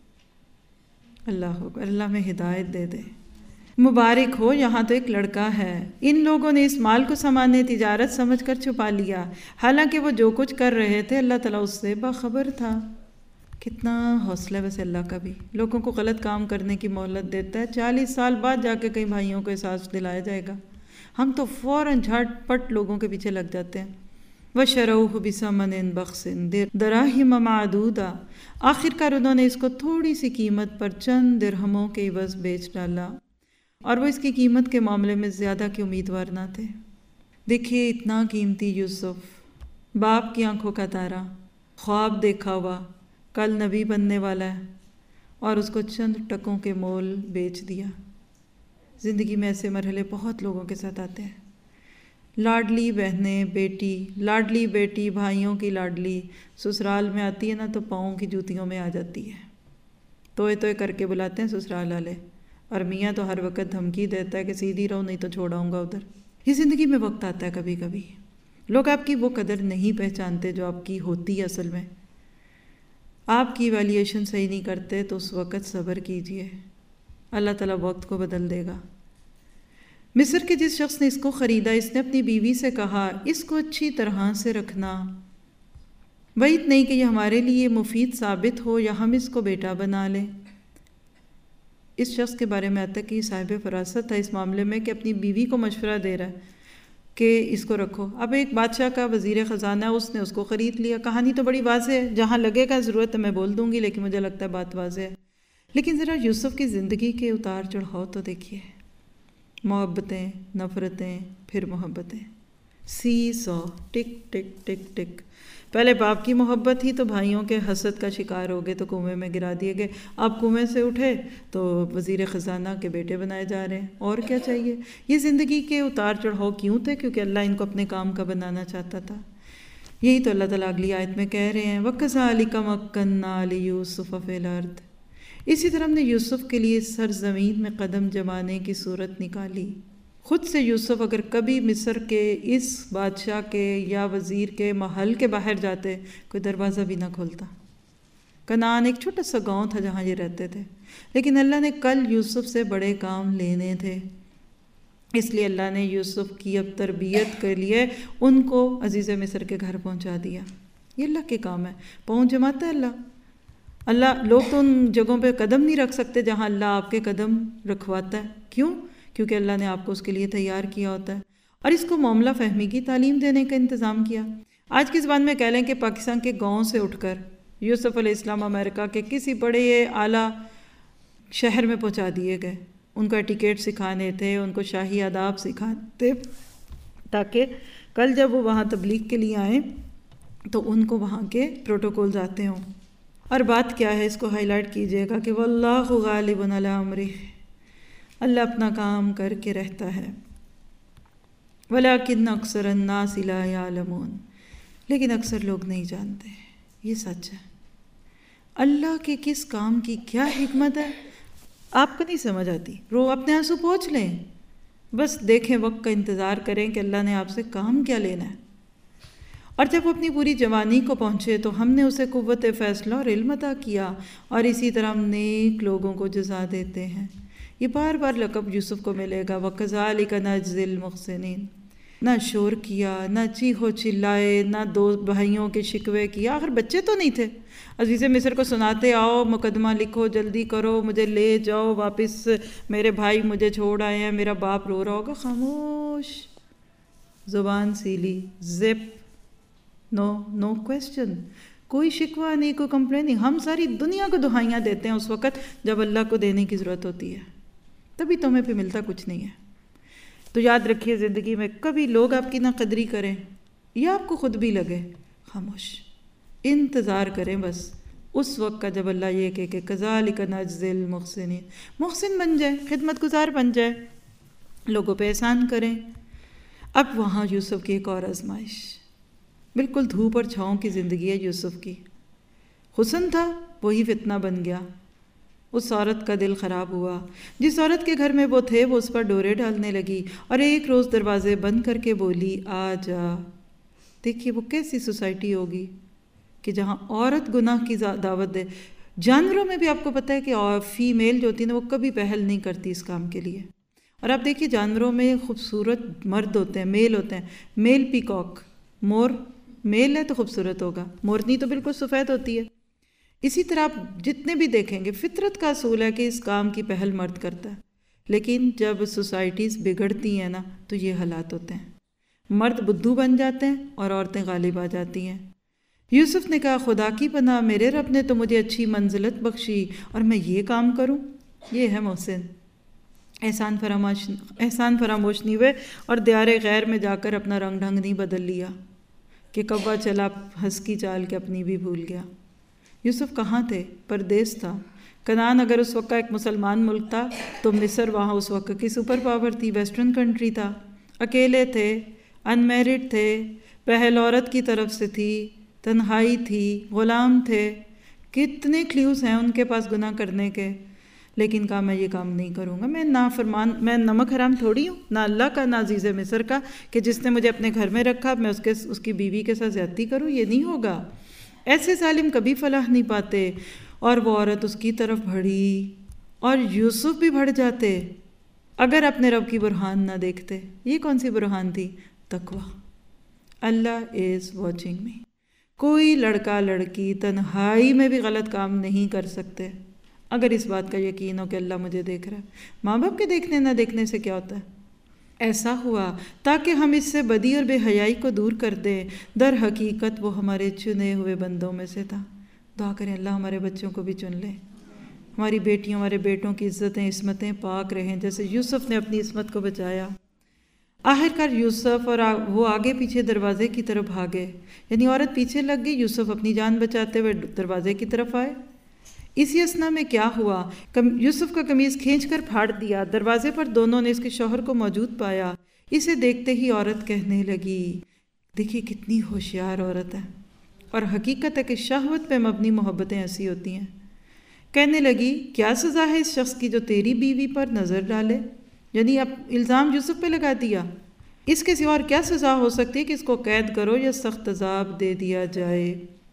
اللہ میں ہدایت دے دے. مبارک ہو، یہاں تو ایک لڑکا ہے. ان لوگوں نے اس مال کو سامان تجارت سمجھ کر چھپا لیا، حالانکہ وہ جو کچھ کر رہے تھے اللہ تعالیٰ اس سے باخبر تھا. کتنا حوصلہ ویسے اللہ کا بھی. لوگوں کو غلط کام کرنے کی مہلت دیتا ہے، 40 سال بعد جا کے کئی بھائیوں کو احساس دلایا جائے گا. ہم تو فوراً جھٹ پٹ لوگوں کے پیچھے لگ جاتے ہیں. وَشَرَوْهُ بِثَمَنٍ بَخْسٍ دَرَاهِمَ مَعْدُودَةٍ. آخرکار انہوں نے اس کو تھوڑی سی قیمت پر چند درہموں کے عوض بیچ ڈالا، اور وہ اس کی قیمت کے معاملے میں زیادہ کے امیدوار نہ تھے. دیکھیے اتنا قیمتی یوسف، باپ کی آنکھوں کا تارا، خواب دیکھا ہوا، کل نبی بننے والا ہے، اور اس کو چند ٹکوں کے مول بیچ دیا. زندگی میں ایسے مرحلے بہت لوگوں کے ساتھ آتے ہیں. لاڈلی بہنیں، بیٹی، لاڈلی بیٹی، بھائیوں کی لاڈلی سسرال میں آتی ہے نا تو پاؤں کی جوتیوں میں آ جاتی ہے. توئے توئے کر کے بلاتے ہیں سسرال والے، اور میاں تو ہر وقت دھمکی دیتا ہے کہ سیدھی رہو نہیں تو چھوڑاؤں گا ادھر. یہ زندگی میں وقت آتا ہے کبھی کبھی. لوگ آپ کی وہ قدر نہیں پہچانتے جو آپ کی ہوتی ہے. اصل میں آپ کی ایویلیویشن صحیح نہیں کرتے تو اس وقت صبر کیجئے، اللہ تعالیٰ وقت کو بدل دے گا. مصر کے جس شخص نے اس کو خریدا، اس نے اپنی بیوی سے کہا اس کو اچھی طرح سے رکھنا، بعید نہیں کہ یہ ہمارے لیے مفید ثابت ہو یا ہم اس کو بیٹا بنا لیں. اس شخص کے بارے میں آتا ہے کہ یہ صاحب فراست تھا اس معاملے میں کہ اپنی بیوی کو مشورہ دے رہا ہے کہ اس کو رکھو. اب ایک بادشاہ کا وزیر خزانہ، اس نے اس کو خرید لیا. کہانی تو بڑی واضح ہے، جہاں لگے گا ضرورت ہے میں بول دوں گی، لیکن مجھے لگتا ہے بات واضح ہے. لیکن ذرا یوسف کی زندگی کے اتار چڑھاؤ تو دیکھیے. محبتیں، نفرتیں، پھر محبتیں، سی سو، ٹک ٹک ٹک ٹک. پہلے باپ کی محبت تھی تو بھائیوں کے حسد کا شکار ہو گئے تو کنویں میں گرا دیے گئے. اب کنویں سے اٹھے تو وزیر خزانہ کے بیٹے بنائے جا رہے ہیں. اور کیا چاہیے؟ یہ زندگی کے اتار چڑھاؤ کیوں تھے؟ کیونکہ اللہ ان کو اپنے کام کا بنانا چاہتا تھا. یہی تو اللہ تعالیٰ اگلی آیت میں کہہ رہے ہیں وَكَذَلِكَ مَكَّنَّا لِيُوسُفَ فِي الْأَرْضِ. اسی طرح ہم نے یوسف کے لیے سرزمین میں قدم جمانے کی صورت نکالی. خود سے یوسف اگر کبھی مصر کے اس بادشاہ کے یا وزیر کے محل کے باہر جاتے، کوئی دروازہ بھی نہ کھولتا. کنعان ایک چھوٹا سا گاؤں تھا جہاں یہ رہتے تھے، لیکن اللہ نے کل یوسف سے بڑے کام لینے تھے. اس لیے اللہ نے یوسف کی اب تربیت کے لیے ان کو عزیز مصر کے گھر پہنچا دیا. یہ اللہ کے کام ہے، پہنچ جماتا ہے اللہ. اللہ لوگ تو ان جگہوں پہ قدم نہیں رکھ سکتے جہاں اللہ آپ کے قدم رکھواتا ہے. کیوں؟ کیونکہ اللہ نے آپ کو اس کے لیے تیار کیا ہوتا ہے، اور اس کو معاملہ فہمی کی تعلیم دینے کا انتظام کیا. آج کی زبان میں کہہ لیں کہ پاکستان کے گاؤں سے اٹھ کر یوسف علیہ السلام امریکہ کے کسی بڑے اعلیٰ شہر میں پہنچا دیے گئے. ان کو ایٹیکیٹ سکھانے تھے، ان کو شاہی آداب سکھانے تھے، تاکہ کل جب وہ وہاں تبلیغ کے لیے آئیں تو ان کو وہاں کے پروٹوکولز آتے ہوں. اور بات کیا ہے، اس کو ہائی لائٹ کیجئے گا کہ واللہ غالب علی امرہ، اللہ اپنا کام کر کے رہتا ہے. ولیکن اکثر الناس لا یعلمون، لیکن اکثر لوگ نہیں جانتے. یہ سچ ہے. اللہ کے کس کام کی کیا حکمت ہے آپ کو نہیں سمجھ آتی. اپنے آنسو پوچھ لیں، بس دیکھیں، وقت کا انتظار کریں کہ اللہ نے آپ سے کام کیا لینا ہے. اور جب وہ اپنی پوری جوانی کو پہنچے تو ہم نے اسے قوت فیصلہ اور علم عطا کیا، اور اسی طرح ہم نیک لوگوں کو جزا دیتے ہیں. یہ بار بار لقب یوسف کو ملے گا وَكَذَلِكَ نَجْزِي الْمُحْسِنِينَ. نہ شور کیا، نہ چیخو چلائے، نہ دو بھائیوں کے شکوے کیا، آخر بچے تو نہیں تھے۔ عزیز مصر کو سناتے آؤ، مقدمہ لکھو، جلدی کرو، مجھے لے جاؤ واپس، میرے بھائی مجھے چھوڑ آئے ہیں، میرا باپ رو رہا ہوگا۔ خاموش، زبان سیلی، زپ، نو کویسچن، کوئی شکوہ نہیں، کوئی کمپلین نہیں۔ ہم ساری دنیا کو دہائیاں دیتے ہیں اس وقت جب اللہ کو دینے کی ضرورت ہوتی ہے، تبھی تمہیں پہ ملتا کچھ نہیں ہے۔ تو یاد رکھیے زندگی میں کبھی لوگ آپ کی نہ قدری کریں یا آپ کو خود بھی لگے، خاموش انتظار کریں بس اس وقت کا جب اللہ یہ کہ کذالک نجزی المحسنین، محسن بن جائے، خدمت گزار بن جائے، لوگوں پہ احسان کریں۔ اب وہاں یوسف کی ایک اور آزمائش، بالکل دھوپ اور چھاؤں کی زندگی ہے یوسف کی۔ حسن تھا وہی فتنہ بن گیا، اس عورت کا دل خراب ہوا، جس عورت کے گھر میں وہ تھے وہ اس پر ڈورے ڈالنے لگی، اور ایک روز دروازے بند کر کے بولی آ جا۔ دیکھیے وہ کیسی سوسائٹی ہوگی کہ جہاں عورت گناہ کی دعوت دے۔ جانوروں میں بھی آپ کو پتہ ہے کہ فیمیل جو ہوتی ہے نا وہ کبھی پہل نہیں کرتی اس کام کے لیے۔ اور آپ دیکھیے جانوروں میں خوبصورت مرد ہوتے ہیں، میل ہوتے ہیں، میل پیکاک، مور میل ہے تو خوبصورت ہوگا، مورنی تو بالکل سفید ہوتی ہے۔ اسی طرح آپ جتنے بھی دیکھیں گے فطرت کا اصول ہے کہ اس کام کی پہل مرد کرتا ہے، لیکن جب سوسائٹیز بگڑتی ہیں نا تو یہ حالات ہوتے ہیں، مرد بدھو بن جاتے ہیں اور عورتیں غالب آ جاتی ہیں۔ یوسف نے کہا خدا کی پناہ، میرے رب نے تو مجھے اچھی منزلت بخشی اور میں یہ کام کروں؟ یہ ہے محسن، احسان فراموش نہیں ہوئے اور دیار غیر میں جا کر اپنا رنگ ڈھنگ نہیں بدل لیا کہ کوا چلا ہنس کی چال کے اپنی بھی بھول گیا۔ یوسف کہاں تھے؟ پردیس تھا۔ کنعان اگر اس وقت کا ایک مسلمان ملک تھا تو مصر وہاں اس وقت کی سپر پاور تھی، ویسٹرن کنٹری تھا۔ اکیلے تھے، ان میرڈ تھے، پہل عورت کی طرف سے تھی، تنہائی تھی، غلام تھے، کتنے کلیوز ہیں ان کے پاس گناہ کرنے کے، لیکن کہا میں یہ کام نہیں کروں گا، میں نمک حرام تھوڑی ہوں، نہ اللہ کا نہ عزیز مصر کا کہ جس نے مجھے اپنے گھر میں رکھا میں اس کی بیوی کے ساتھ زیادتی کروں، یہ نہیں ہوگا۔ ایسے ظالم کبھی فلاح نہیں پاتے۔ اور وہ عورت اس کی طرف بڑھی اور یوسف بھی بڑھ جاتے اگر اپنے رب کی برہان نہ دیکھتے۔ یہ کون سی برہان تھی؟ تقوی، اللہ از واچنگ می۔ کوئی لڑکا لڑکی تنہائی میں بھی غلط کام نہیں کر سکتے اگر اس بات کا یقین ہو کہ اللہ مجھے دیکھ رہا ہے۔ ماں باپ کے دیکھنے نہ دیکھنے سے کیا ہوتا ہے؟ ایسا ہوا تاکہ ہم اس سے بدی اور بے حیائی کو دور کر دیں، در حقیقت وہ ہمارے چنے ہوئے بندوں میں سے تھا۔ دعا کریں اللہ ہمارے بچوں کو بھی چن لے، ہماری بیٹیوں ہمارے بیٹوں کی عزتیں عصمتیں پاک رہیں جیسے یوسف نے اپنی عصمت کو بچایا۔ آخرکار یوسف اور وہ آگے پیچھے دروازے کی طرف بھاگے، یعنی عورت پیچھے لگ گئی، یوسف اپنی جان بچاتے ہوئے دروازے کی طرف آئے۔ اسی اثنا میں کیا ہوا، یوسف کا قمیض کھینچ کر پھاڑ دیا، دروازے پر دونوں نے اس کے شوہر کو موجود پایا۔ اسے دیکھتے ہی عورت کہنے لگی، دیکھیے کتنی ہوشیار عورت ہے، اور حقیقت ہے کہ شہوت پہ مبنی محبتیں ایسی ہوتی ہیں۔ کہنے لگی کیا سزا ہے اس شخص کی جو تیری بیوی پر نظر ڈالے، یعنی اب الزام یوسف پہ لگا دیا، اس کے سوا اور کیا سزا ہو سکتی ہے کہ اس کو قید کرو یا سخت عذاب دے دیا جائے۔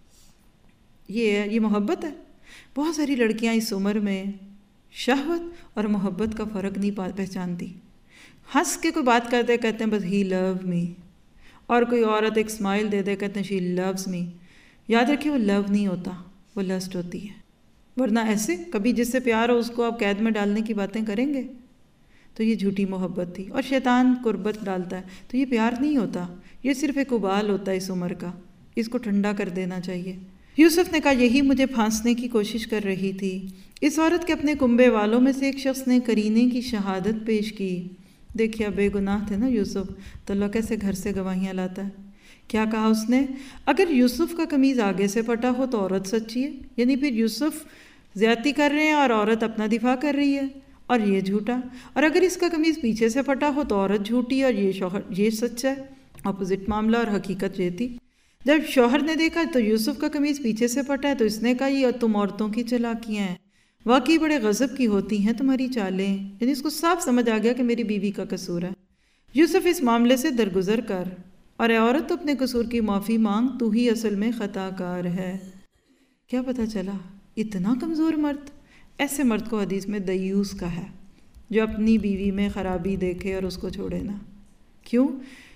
یہ محبت ہے۔ بہت ساری لڑکیاں اس عمر میں شہوت اور محبت کا فرق نہیں پہچانتی، ہنس کے کوئی بات کرتے کہتے ہیں بس ہی لو می، اور کوئی عورت ایک اسمائل دے دے کہتے ہیں شی لوز می۔ یاد رکھیے وہ لو نہیں ہوتا، وہ لسٹ ہوتی ہے، ورنہ ایسے کبھی جس سے پیار ہو اس کو آپ قید میں ڈالنے کی باتیں کریں گے تو یہ جھوٹی محبت تھی، اور شیطان قربت ڈالتا ہے تو یہ پیار نہیں ہوتا، یہ صرف ایک ابال ہوتا ہے اس عمر کا، اس کو ٹھنڈا کر دینا چاہیے۔ یوسف نے کہا یہی مجھے پھانسنے کی کوشش کر رہی تھی۔ اس عورت کے اپنے کنبے والوں میں سے ایک شخص نے قرینے کی شہادت پیش کی۔ دیکھیے بے گناہ تھے نا یوسف، تو اللہ کیسے گھر سے گواہیاں لاتا ہے۔ کیا کہا اس نے؟ اگر یوسف کا قمیض آگے سے پھٹا ہو تو عورت سچی ہے، یعنی پھر یوسف زیادتی کر رہے ہیں اور عورت اپنا دفاع کر رہی ہے، اور یہ جھوٹا۔ اور اگر اس کا قمیض پیچھے سے پھٹا ہو تو عورت جھوٹی اور یہ سچا ہے۔ اپوزٹ معاملہ اور حقیقت یہ تھی۔ جب شوہر نے دیکھا تو یوسف کا قمیض پیچھے سے پھٹا ہے تو اس نے کہا یہ تم عورتوں کی چالاکیاں ہیں، واقعی بڑے غضب کی ہوتی ہیں تمہاری چالیں، یعنی اس کو صاف سمجھ آ گیا کہ میری بیوی کا قصور ہے۔ یوسف اس معاملے سے درگزر کر، اور اے عورت تو اپنے قصور کی معافی مانگ، تو ہی اصل میں خطا کار ہے۔ کیا پتہ چلا؟ اتنا کمزور مرد، ایسے مرد کو حدیث میں دیوس کا ہے، جو اپنی بیوی میں خرابی دیکھے اور اس کو چھوڑے نا۔ کیوں؟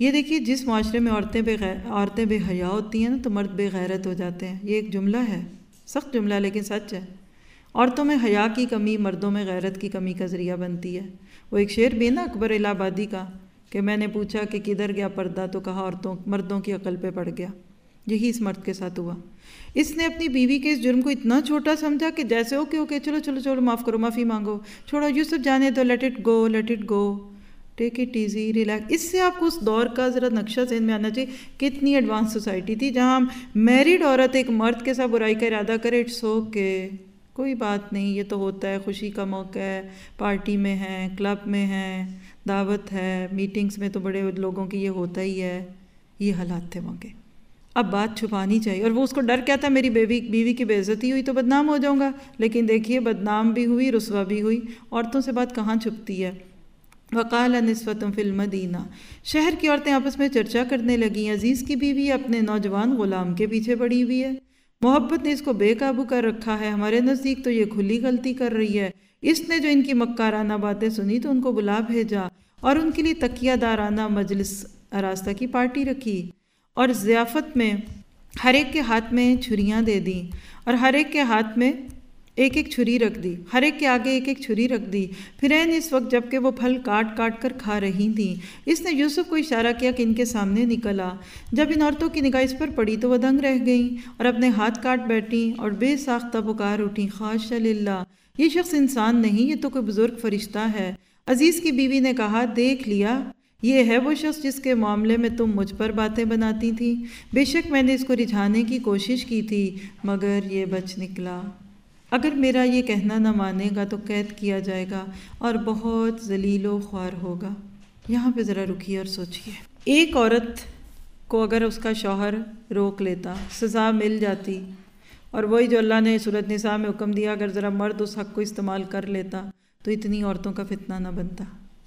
یہ دیکھیے جس معاشرے میں عورتیں بے حیا ہوتی ہیں نا تو مرد بے غیرت ہو جاتے ہیں. یہ ایک جملہ ہے، سخت جملہ لیکن سچ ہے. عورتوں میں حیا کی کمی مردوں میں غیرت کی کمی کا ذریعہ بنتی ہے. وہ ایک شعر بھی نا اکبر الہ آبادی کا کہ میں نے پوچھا کہ کدھر گیا پردہ تو کہا مردوں کی عقل پہ پڑ گیا. یہی اس مرد کے ساتھ ہوا. اس نے اپنی بیوی کے اس جرم کو اتنا چھوٹا سمجھا کہ جیسے اوکے چلو معاف کرو، معافی مانگو، چھوڑو یوسف جانے دو، let it go take it easy relax. اس سے آپ کو اس دور کا ذرا نقشہ ذہن میں آنا چاہیے. کتنی ایڈوانس سوسائٹی تھی جہاں میریڈ عورت ایک مرد کے ساتھ برائی کا ارادہ کرے، اٹس اوکے، کوئی بات نہیں، یہ تو ہوتا ہے، خوشی کا موقع ہے، پارٹی میں ہیں، کلب میں ہیں، دعوت ہے، میٹنگز میں تو بڑے لوگوں کی یہ ہوتا ہی ہے. یہ حالات تھے وہاں کے. اب بات چھپانی چاہیے. اور وہ اس کو ڈر کیا تھا، میری بیوی کی بے عزتی ہوئی تو بدنام ہو جاؤں گا. لیکن دیکھیے بدنام بھی ہوئی، رسوا بھی ہوئی. عورتوں سے بات کہاں چھپتی ہے. وقال نسوۃ فی المدینہ، شہر کی عورتیں آپس میں چرچا کرنے لگیں، عزیز کی بیوی اپنے نوجوان غلام کے پیچھے پڑی ہوئی ہے، محبت نے اس کو بے قابو کر رکھا ہے، ہمارے نزدیک تو یہ کھلی غلطی کر رہی ہے. اس نے جو ان کی مکارانہ باتیں سنی تو ان کو بلا بھیجا اور ان کے لیے تکیہ دارانہ مجلس آراستہ کی پارٹی رکھی اور ضیافت میں ہر ایک کے ہاتھ میں چھریاں دے دیں اور ہر ایک کے ہاتھ میں ایک چھری رکھ دی، ہر ایک کے آگے ایک چھری رکھ دی. پھر اس وقت جب کہ وہ پھل کاٹ کر کھا رہی تھیں، اس نے یوسف کو اشارہ کیا کہ ان کے سامنے نکلا. جب ان عورتوں کی نگاہ اس پر پڑی تو وہ دنگ رہ گئیں اور اپنے ہاتھ کاٹ بیٹھیں اور بے ساختہ پکار اٹھیں، خاش للہ، یہ شخص انسان نہیں، یہ تو کوئی بزرگ فرشتہ ہے. عزیز کی بیوی نے کہا، دیکھ لیا، یہ ہے وہ شخص جس کے معاملے میں تم مجھ پر باتیں بناتی تھی. بے شک میں نے اس کو رجھانے کی کوشش کی تھی مگر یہ بچ نکلا. اگر میرا یہ کہنا نہ مانے گا تو قید کیا جائے گا اور بہت ذلیل و خوار ہوگا. یہاں پہ ذرا رکیے اور سوچیے. ایک عورت کو اگر اس کا شوہر روک لیتا، سزا مل جاتی، اور وہی جو اللہ نے سورۃ نساء میں حکم دیا اگر ذرا مرد اس حق کو استعمال کر لیتا تو اتنی عورتوں کا فتنہ نہ بنتا.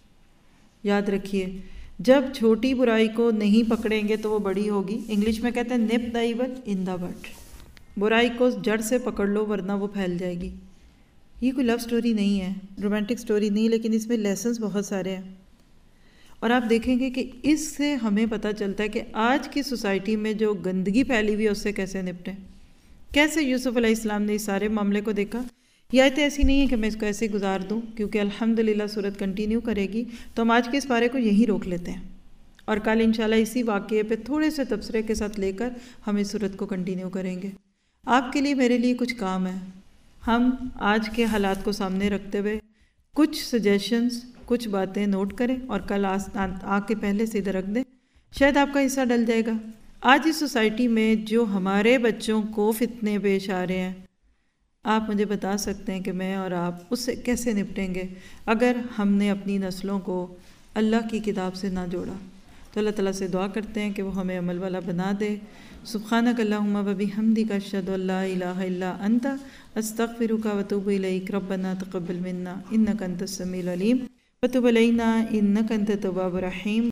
یاد رکھیے، جب چھوٹی برائی کو نہیں پکڑیں گے تو وہ بڑی ہوگی. انگلش میں کہتے ہیں نپ دا ایول ان دا بڈ. برائی کو جڑ سے پکڑ لو ورنہ وہ پھیل جائے گی. یہ کوئی لو سٹوری نہیں ہے، رومانٹک سٹوری نہیں، لیکن اس میں لیسنز بہت سارے ہیں. اور آپ دیکھیں گے کہ اس سے ہمیں پتہ چلتا ہے کہ آج کی سوسائٹی میں جو گندگی پھیلی ہوئی ہے اس سے کیسے نپٹیں. کیسے یوسف علیہ السلام نے اس سارے معاملے کو دیکھا. یہ آیت ایسی نہیں ہے کہ میں اس کو ایسے گزار دوں، کیونکہ الحمدللہ سورت کنٹینیو کرے گی تو ہم آج کے اس پارے کو یہیں روک لیتے ہیں اور کل انشاءاللہ اسی واقعے پہ تھوڑے سے تبصرے کے ساتھ لے کر ہم اس سورت کو کنٹینیو کریں گے. آپ کے لیے میرے لیے کچھ کام ہے. ہم آج کے حالات کو سامنے رکھتے ہوئے کچھ سجیشنز، کچھ باتیں نوٹ کریں اور کل آ کے پہلے سے ادھر رکھ دیں. شاید آپ کا حصہ ڈل جائے گا. آج اس سوسائٹی میں جو ہمارے بچوں کو فتنے پیش آ رہے ہیں، آپ مجھے بتا سکتے ہیں کہ میں اور آپ اس سے کیسے نپٹیں گے اگر ہم نے اپنی نسلوں کو اللہ کی کتاب سے نہ جوڑا. تو اللہ تعالیٰ سے دعا کرتے ہیں کہ وہ ہمیں عمل والا بنا دے. سبحانک اللہم و بحمدک اشہد ان لا الہ الا انت استغفرک و اتوب الیک. ربنا تقبل منا انک انت السمیع العلیم وتب علینا انک انت التواب الرحیم.